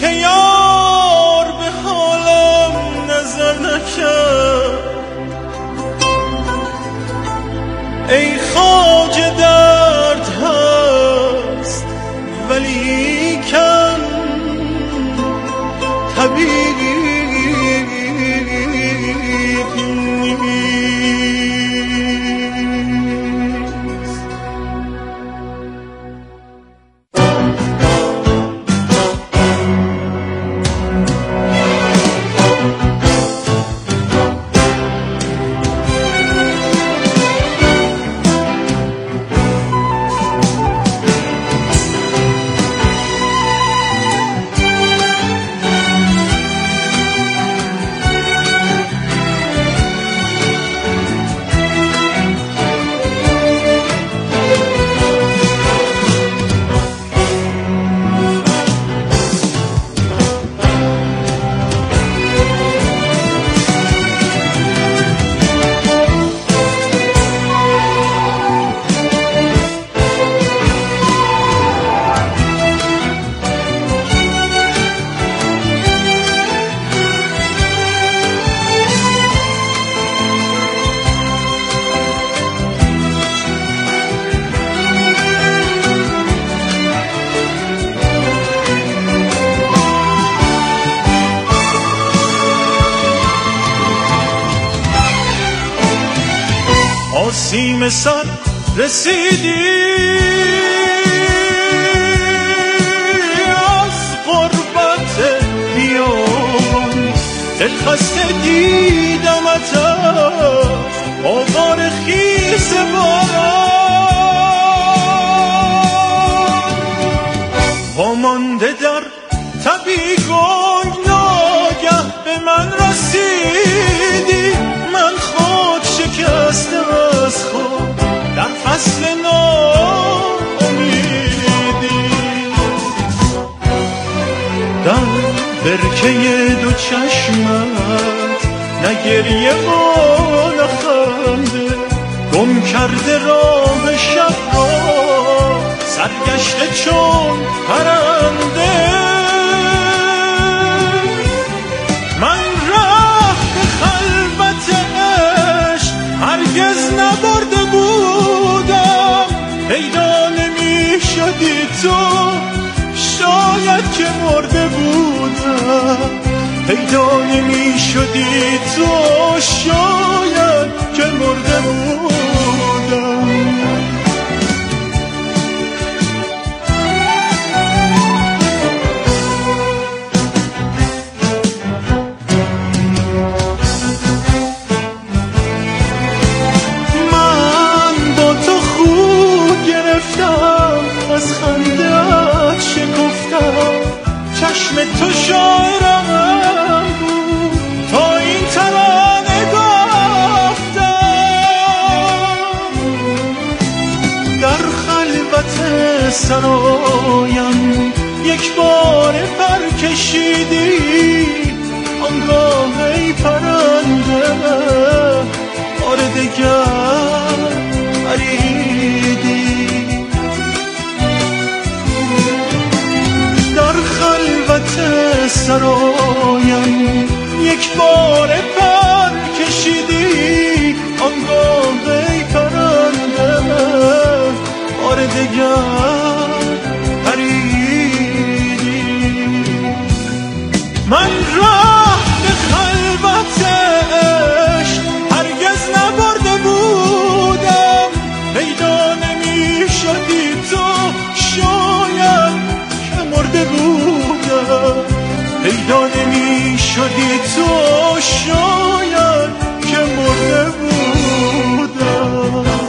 که یار به حالم نظر نکرد. ای خواجه درد هست ولیکن طبیب نیست. آسیم سر رسیدی از غربت بیابان، دل خسته دیدمت از آوار خیس باران، وامانده در تبی گنگ ناگه به من رسیدی. من خود شکسته از خود در فصل ناامیدی، در برکه دو چشمت نه گریه و نه خنده، گم کرده راه شب را سرگشته چون پرنده. من راه به خلوت عشق هرگز نبرده بودم، پیدا نمی شدی تو شاید که مرده بودم، پیدا نمی شدی تو شاید که مرده بودم. از خنده‌ات شکفتم، چشم تو شاعرم بود تا این ترانه گفتم. در خلوت سرایم یک بار پر کشیدی، آنگاه ای پرنده بار دگر پریدی. سرایم یک بار پر کشیدی، آنگاه ای پرنده بار دگر پریدی. من راه به خلوت عشق هرگز نبرده بودم، پیدا نمی شدی تو شاید که مرده بودم، پیدا نمی شدی تو شاید که مرده بودم.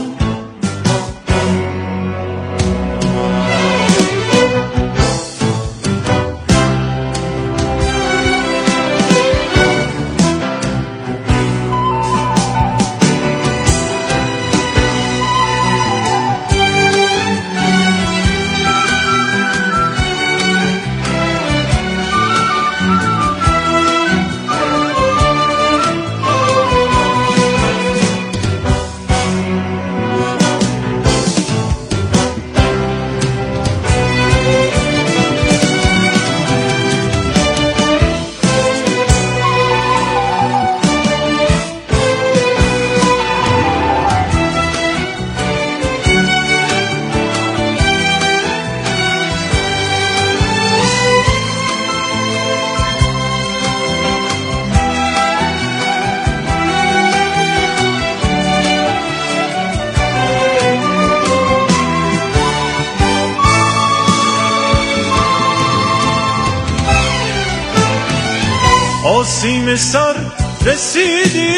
تا سیم سر رسیدی،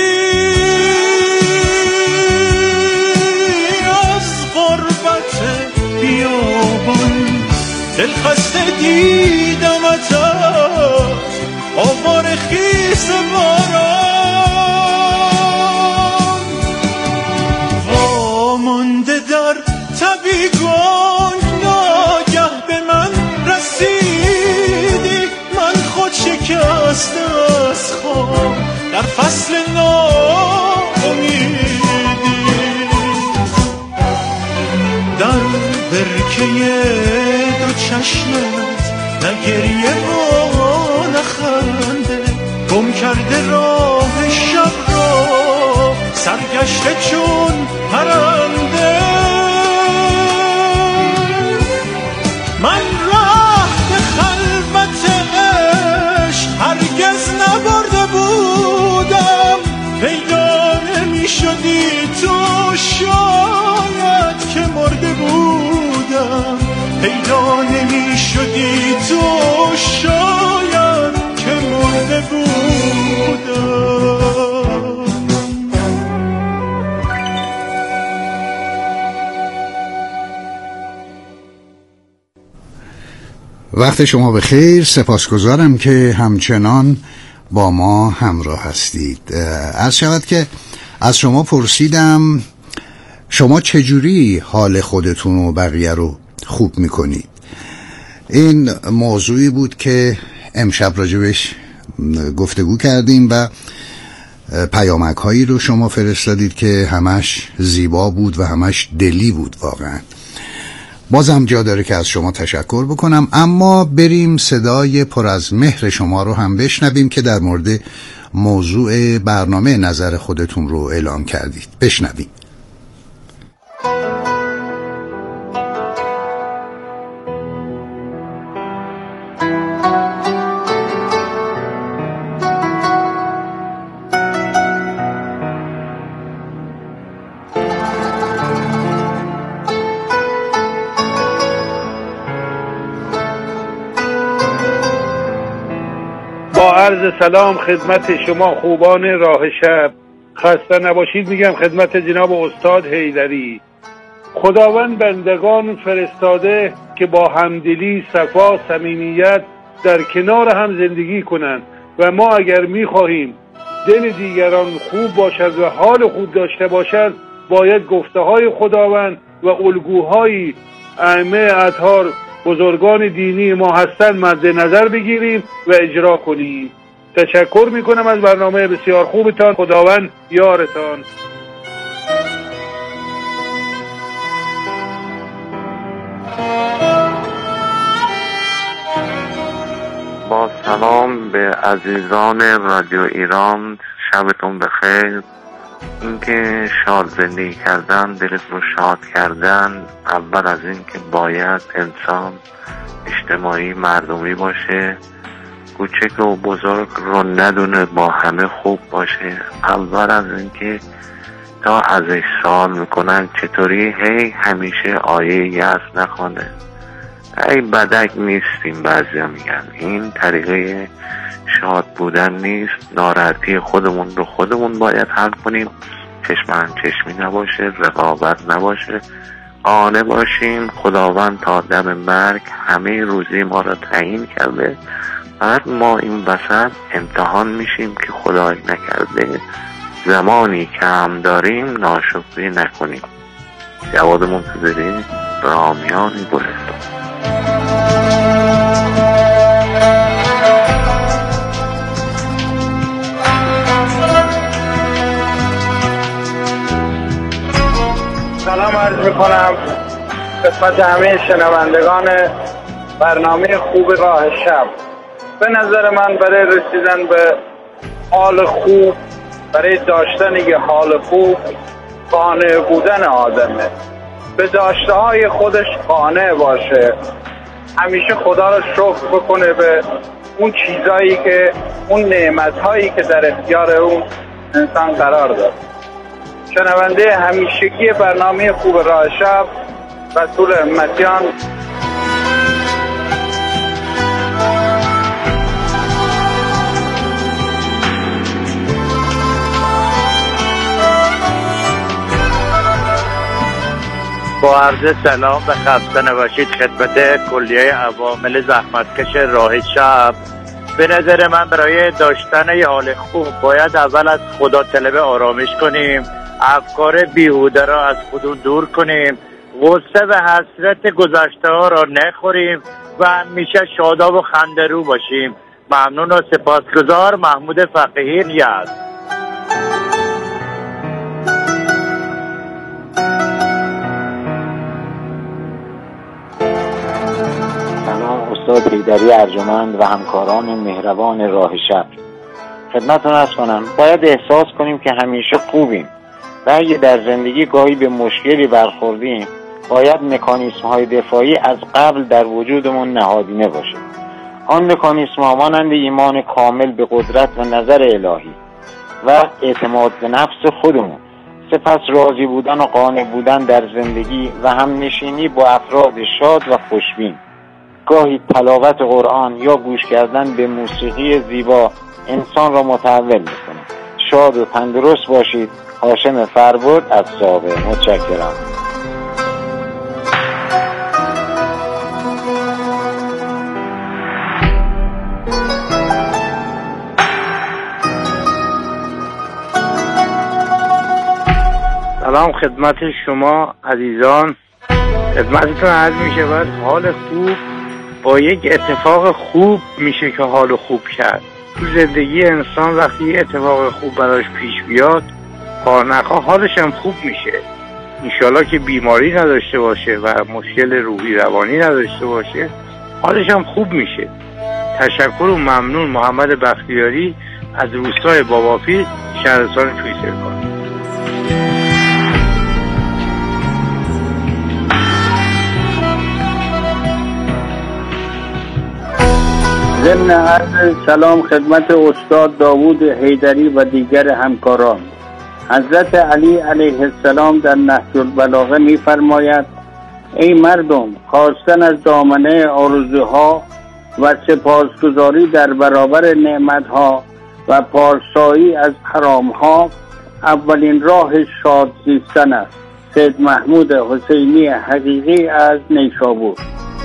از غربت بیابان دلخسته دیدمت، آوار خیس باران وامانده در تبیگان، ناگه به من رسیدی، من خود شکسته از خواب در فصل ناامیدی، در برکه دو چشمت نه گریه و نه خنده، گم کرده راه شب را سرگشته چون پرنده، من راه به خلوت عشق هرگز نبرده بودم، پیدا نمی شدی تو شاید که مرده بودم، پیدا نمی شدی تو شاید که مرده بودم. وقت شما بخیر، سپاسگزارم که همچنان با ما همراه هستید. عرض شود که از شما پرسیدم شما چجوری حال خودتون و بقیه رو خوب میکنید. این موضوعی بود که امشب راجبش گفتگو کردیم و پیامک هایی رو شما فرستادید که همش زیبا بود و همش دلی بود. واقعا بازم جا داره که از شما تشکر بکنم، اما بریم صدای پر از مهر شما رو هم بشنویم که در مورد موضوع برنامه نظر خودتون رو اعلام کردید. بشنویم. عرض سلام خدمت شما خوبان راه شب، خسته نباشید میگم خدمت جناب استاد حیدری. خداوند بندگان فرستاده که با همدلی، صفا، صمیمیت در کنار هم زندگی کنند و ما اگر میخواهیم دل دیگران خوب باشد و حال خوب داشته باشد، باید گفته های خداوند و الگوهای ائمه اطهار بزرگان دینی ما هستند مد نظر بگیریم و اجرا کنیم. تشکر میکنم از برنامه بسیار خوبتان. خداوند یارتان. با سلام به عزیزان رادیو ایران، شبتون بخیر. اینکه شاد زندگی کردن، دلت رو شاد کردن، اول از این که باید انسان اجتماعی مردمی باشه، کوچک و بزرگ رو ندونه، با همه خوب باشه. اول از این که تا ازش سوال میکنن چطوری همیشه آیه یأس نخونه. ای بدک نیستیم، بعضیا میگن این طریقه شاد بودن نیست. ناراحتی خودمون رو خودمون باید حل کنیم، چشم چشمی نباشه، رقابت نباشه، قانع باشیم خداوند تا دم مرگ همه روزی ما رو تعیین کرده، بعد ما این وسط امتحان میشیم که خدای نکرده زمانی که هم داریم ناشکری نکنیم. جواد منتظری، رامیانی گلستان. سلام عرض میکنم خدمت همه شنوندگان برنامه خوب راه شب. به نظر من برای رسیدن به حال خوب، برای داشتن یه حال خوب، قانع بودن آدمه، به داشته های خودش قانع باشه، همیشه خدا رو شکر بکنه به اون چیزایی که، اون نعمتهایی که در اختیار اون انسان قرار داره. شنونده همیشگی برنامه خوب راه شب، رسول همتیان. با عرض سلام و خسته نباشید خدمت کلیه عوامل زحمتکش راه شب. به نظر من برای داشتن یه حال خوب باید اول از خدا طلب آرامش کنیم، افکار بیهوده را از خودمون دور کنیم، غصه و حسرت گذشته ها را نخوریم و همیشه شاداب و خنده‌رو باشیم. ممنون و سپاسگزار. محمود فقیهی یزد. سلام استاد حیدری ارجمند و همکاران مهربان راه شب. خدمتتون عرض کنم باید احساس کنیم که همیشه خوبیم و اگه در زندگی گاهی به مشکلی برخوردیم باید مکانیسم های دفاعی از قبل در وجودمون نهادینه باشه. آن مکانیسم ها مانند ایمان کامل به قدرت و نظر الهی و اعتماد به نفس خودمون، سپس راضی بودن و قانع بودن در زندگی و همنشینی با افراد شاد و خوشبین. گاهی تلاوت قرآن یا گوش کردن به موسیقی زیبا انسان را متحول میکنه. شاد و تندرست باشید. هاشم فربود از ساوه. متشکرم. سلام خدمت شما عزیزان. خدمتتون عرض می شود حال خوب با یک اتفاق خوب میشه که حال خوب کرد. تو زندگی انسان وقتی اتفاق خوب براش پیش بیاد خواه‌نخواه حالش هم خوب میشه. انشالله که بیماری نداشته باشه و مشکل روحی روانی نداشته باشه حالش هم خوب میشه. تشکر و ممنون. محمد بختیاری از روستای باباپیر شهرستان تویسرکان. ضمن عرض سلام خدمت استاد داوود حیدری و دیگر همکاران. حضرت علی علیه السلام در نهج البلاغه می‌فرماید ای مردم، خواستن از دامنه آرزوها و سپاسگزاری در برابر نعمتها و پارسایی از حرامها اولین راه شاد زیستن است. سید محمود حسینی حقیقی از نیشابور.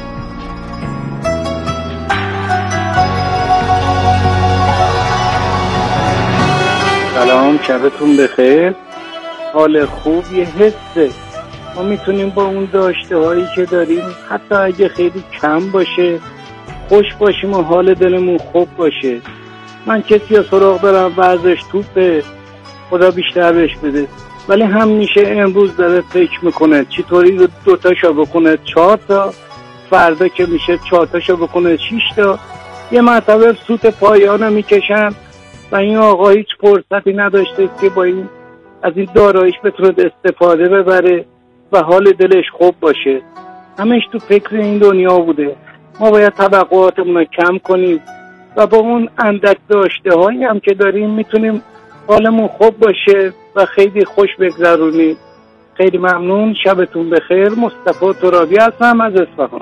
سلام، شبتون بخیر. حال خوب یه حسه. ما میتونیم با اون داشته هایی که داریم حتی اگه خیلی کم باشه خوش باشیم و حال دلمون خوب باشه. من کسی ها سراغ دارم ورزش توپه، خدا بیشتر بهش بده، ولی همیشه امروز داره فکر میکنه چطوری 2 تاشو بکنه 4 تا، فردا که میشه 4 تاشو بکنه 6 تا. یه مرتبه سوت پایانو میکشن و این آقا هیچ فرصتی نداشته که با این از این داراییش بتونه استفاده ببره و حال دلش خوب باشه. همش تو فکر این دنیا بوده. ما باید توقعاتمون رو کم کنیم و با اون اندک داشته هایی هم که داریم میتونیم حالمون خوب باشه و خیلی خوش بگذرونیم. خیلی ممنون. شبتون بخیر. مصطفی ترابی هستم از اصفهان.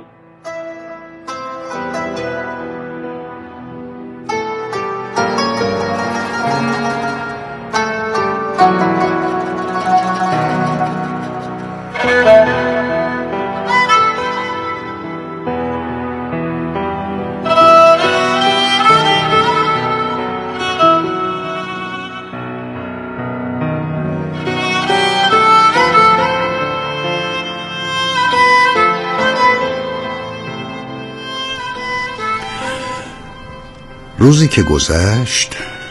روزی که گذشت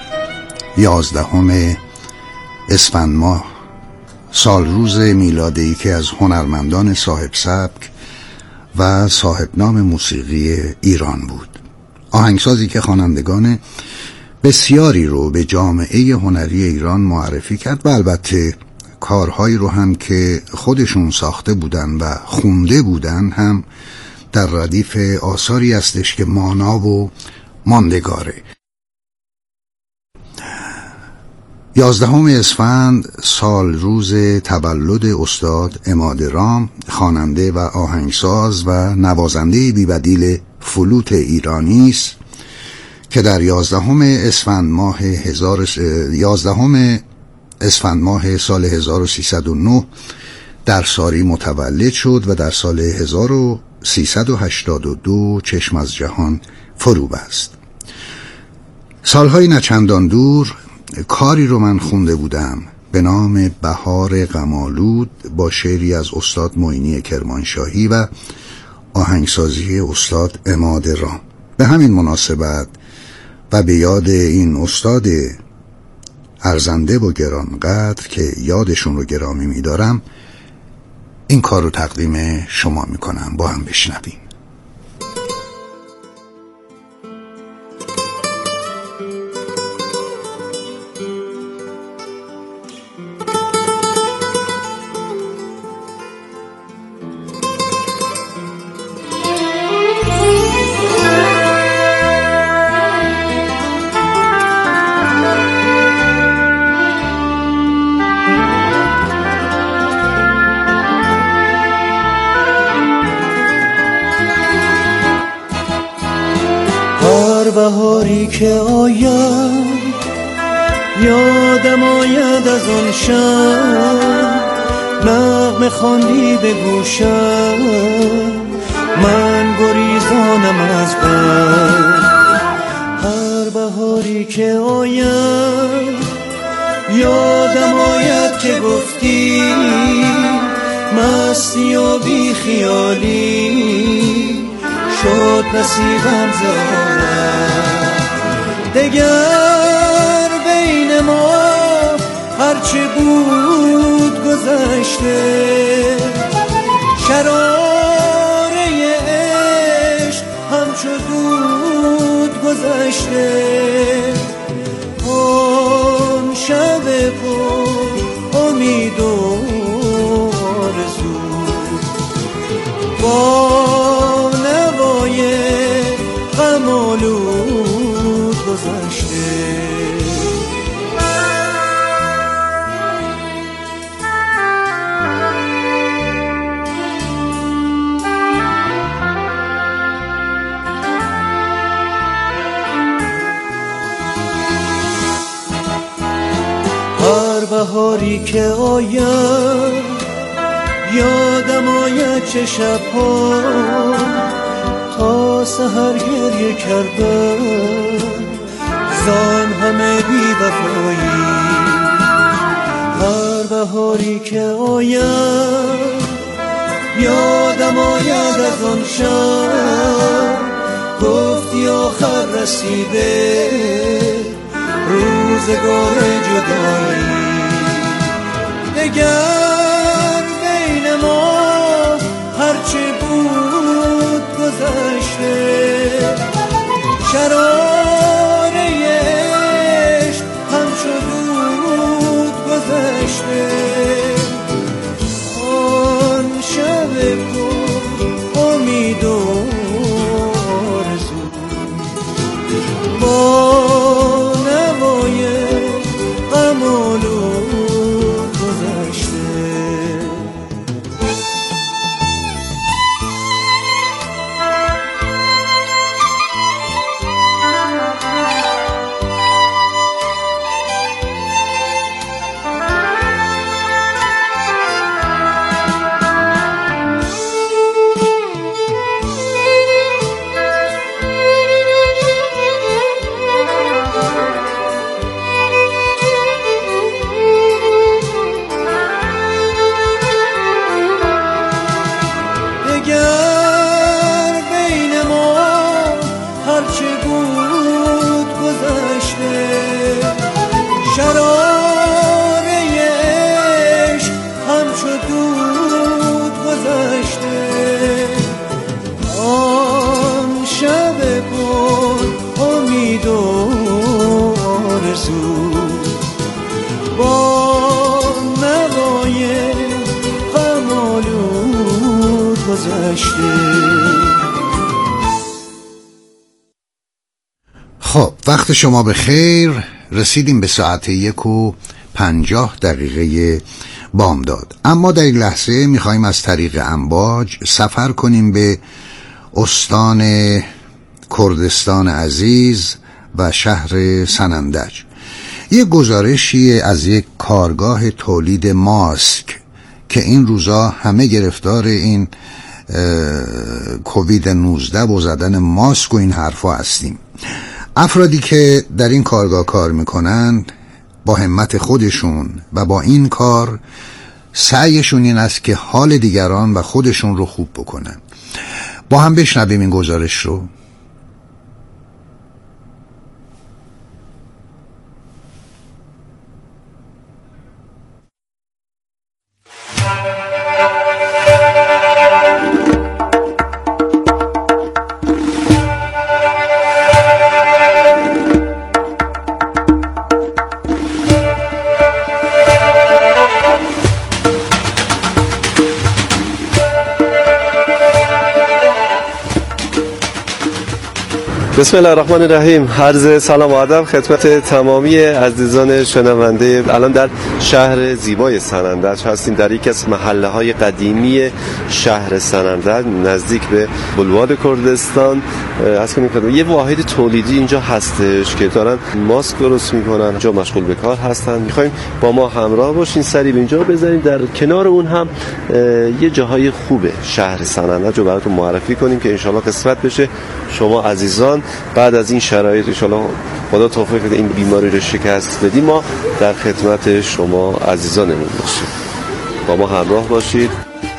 11 اسفند ماه، سال روز میلادی که از هنرمندان صاحب سبک و صاحب نام موسیقی ایران بود. آهنگسازی که خوانندگان بسیاری رو به جامعه هنری ایران معرفی کرد و البته کارهایی رو هم که خودشون ساخته بودن و خونده بودن هم در ردیف آثاری هستش که مانا و ماندگاره. 11 اسفند سال روز تولد استاد عماد رام، خواننده و آهنگساز و نوازنده بی‌بدیل فلوت ایرانی است که در 11 اسفند ماه سال 1309 در ساری متولد شد و در سال 1382 چشم از جهان فرو بست. سالهای نچندان دور کاری رو من خونده بودم به نام بهار غم‌آلود با شعری از استاد معینی کرمانشاهی و آهنگسازی استاد عماد رام. به همین مناسبت و به یاد این استاد ارزنده و گرانقدر که یادشون رو گرامی می‌دارم این کار رو تقدیم شما می‌کنم. با هم بشنویم. بهاری که آید یادم آید از آن شب نغمه خواندی به گوشم من گریزانم از غم. هر بهاری که آید یادم آید که گفتی مستی و بی خیالی شد نصیبم ز دگر بین ما هرچه بود گذشته شراره عشق همچو دود گذشته. آن شب پر امید و آرزو با نوای غم‌آلود گذشته. هر بهاری که آید یادم آید چه شب‌ها تا سحر گریه کردم زان همه بی وفایی. هر بهاری که آید یادم آید از آن شب گفتی آخر رسیده روزگار جدایی. دگر بین ما هرچه بود گذشته شراره عشق همچو دود گذشته. آن شب پر امید و آرزو با نوای غم‌آلود گذشته. خب وقت شما به خیر. رسیدیم به ساعت 1:50 بامداد. اما در این لحظه میخوایم از طریق امواج سفر کنیم به استان کردستان عزیز و شهر سنندج. یک گزارشی از یک کارگاه تولید ماسک که این روزا همه گرفتار این کووید 19 و زدن ماسک و این حرفا هستیم. افرادی که در این کارگاه کار میکنن با همت خودشون و با این کار سعیشون این است که حال دیگران و خودشون رو خوب بکنن. با هم بشنویم این گزارش رو. بسم الله الرحمن الرحیم. عرض سلام و ادب خدمت تمامی عزیزان شنونده. الان در شهر زیبای سنندج هستیم، در یکی از محله‌های قدیمی شهر سنندج نزدیک به بلوار کردستان. از کنیم یه واحد تولیدی اینجا هستش که دارن ماسک درست میکنن، اینجا مشغول به کار هستن. میخوایم با ما همراه باشین، سری به اینجا بزنیم. در کنار اون هم یه جاهای خوبه شهر سنندج رو براتون معرفی کنیم که انشالله قسمت بشه شما عزیزان بعد از این شرایط انشالله خدا توفیق بده این بیماری رو شکست بدیم، ما در خدمت شما عزیزانمون باشیم. با ما همراه باشید.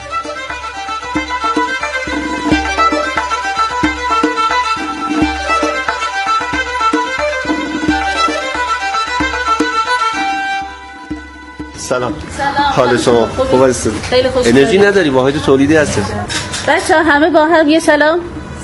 سلام. حال شما خوب است؟ خیلی خوش. انرژی نداری؟ واحد تولیدی هستی؟ بچه‌ها همه با هم یه سلام.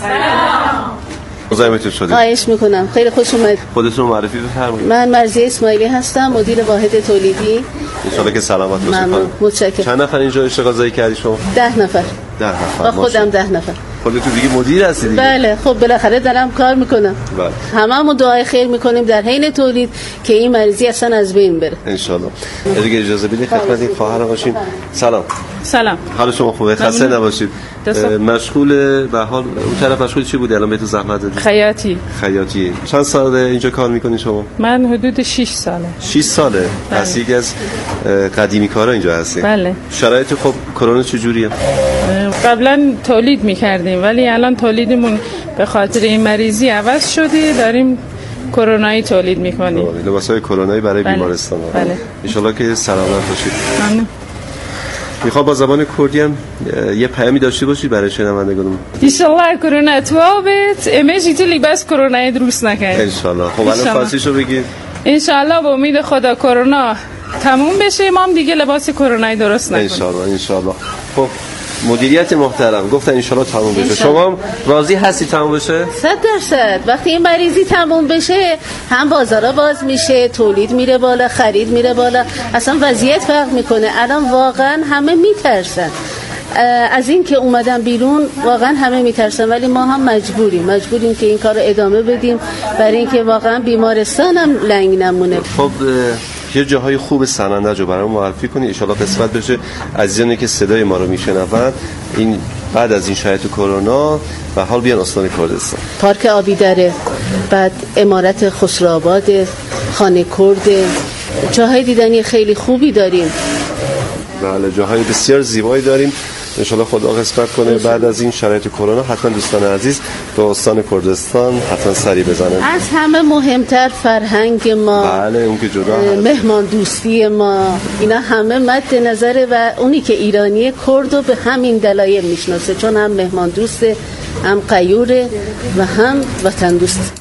مزاحمتون شدیم. خواهش میکنم. خیلی خوش اومد. خودتون معرفی بفرمایید. من مرضیه اسماعیلی هستم، مدیر واحد تولیدی. ان شاءالله که سلامت باشید. ممنون. متشکرم. چند نفر اینجا اشتغال کردی شما؟ 10 نفر. 10 نفر. با خودم 10 نفر. خودتون دیگه مدیر هستی دیگه؟ بله، خب بالاخره دارم کار میکنم. بله. هممون دعای خیر میکنیم در حین تولید که این مریضی اصلا از بین بره. ان شاءالله. دیگه اجازه بدید خدمت این خواهر باشیم. سلام. سلام. حال شما خوبه؟ خسته نباشید. مشغول به حال اون طرف مشغول چی بودی الان بهتون زحمت دادید؟ خیاطی. چند ساله اینجا کار میکنی شما؟ من حدود 6 ساله. 6 ساله. پس یکی از قدیمی کارا اینجا هستی. بله. شرایط خب کرونا چجوریه؟ قبلا تولید میکردیم ولی الان تولیدمون به خاطر این مریضی عوض شده، داریم کرونایی تولید میکنیم. لباسای کرونایی برای بیمارستان. بله. ان شاءالله که سلامت باشید. ممنون. میخوام با زبان کردی هم یه پیامی داشته باشی برای شنوندگانمون. ان شاءالله کرونا توابت امروز تو لباس کرونایی درست نکنید. ان شاءالله. خب الان فارسیشو بگید. ان شاءالله با امید خدا کرونا تموم بشه ما هم دیگه لباس کرونایی درست نکنیم. ان شاءالله. خب مدیریت محترم گفتن ان شاءالله تموم بشه. شما هم راضی هستی تموم بشه؟ 100%. وقتی این مریضی تموم بشه هم بازارا باز میشه، تولید میره بالا، خرید میره بالا، اصلا وضعیت فرق میکنه. الان واقعا همه میترسن از این که اومدن بیرون، واقعا همه میترسن، ولی ما هم مجبوریم که این کار رو ادامه بدیم برای اینکه واقعا بیمارستان هم لنگ نمونه. خب یه جاهای خوب سنندج رو برام معرفی کنی ان شاءالله قسمت بشه عزیزانی که صدای ما رو میشنون این بعد از این شرایط کرونا و حال بیان استان کردستان. پارک آبیدره، بعد امارت خسروآباد، خانه کرد، جاهای دیدنی خیلی خوبی داریم. بله جاهای بسیار زیبایی داریم. انشالله خدا قسمت کنه بعد از این شرایط کرونا حتما دوستان عزیز به استان کردستان حتما سری بزنن. از همه مهمتر فرهنگ ما، بله اون که جدا مهمان دوستی ما، اینا همه مد نظره و اونی که ایرانی کرد رو به همین دلایل میشناسه، چون هم مهمان دوسته، هم غیوره و هم وطن دوست.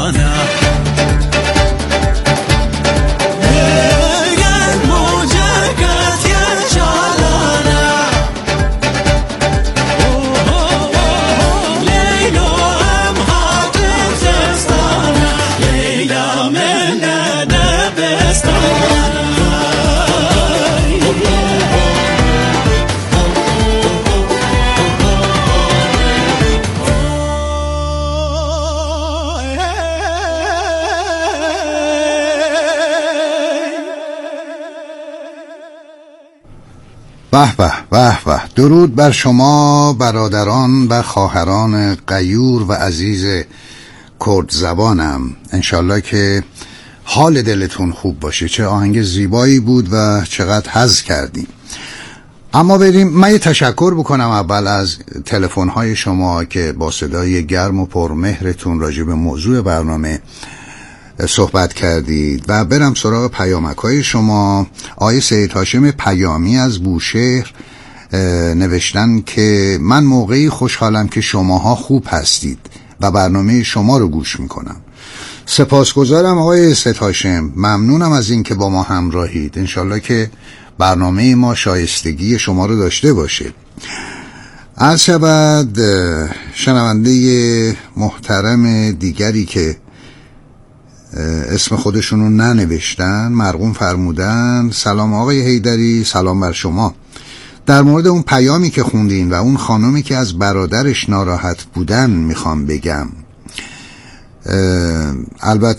جانم به به به به. درود بر شما برادران و خواهران غیور و عزیز کرد زبانم. انشالله که حال دلتون خوب باشه. چه آهنگ زیبایی بود و چقدر حظ کردیم. اما بریم من یه تشکر بکنم اول از تلفن‌های شما که با صدای گرم و پرمهرتون راجع به موضوع برنامه صحبت کردید و برم سراغ پیامک‌های شما. آقای سید هاشم پیامی از بوشهر نوشتن که من موقعی خوشحالم که شماها خوب هستید و برنامه شما رو گوش میکنم. سپاسگزارم آقای سید هاشم، ممنونم از این که با ما همراهید. انشالله که برنامه ما شایستگی شما رو داشته باشه. از شبد شنونده محترم دیگری که اسم خودشونو ننوشتن مرقوم فرمودن: سلام آقای حیدری، سلام بر شما. در مورد اون پیامی که خوندین و اون خانومی که از برادرش ناراحت بودن میخوام بگم. البته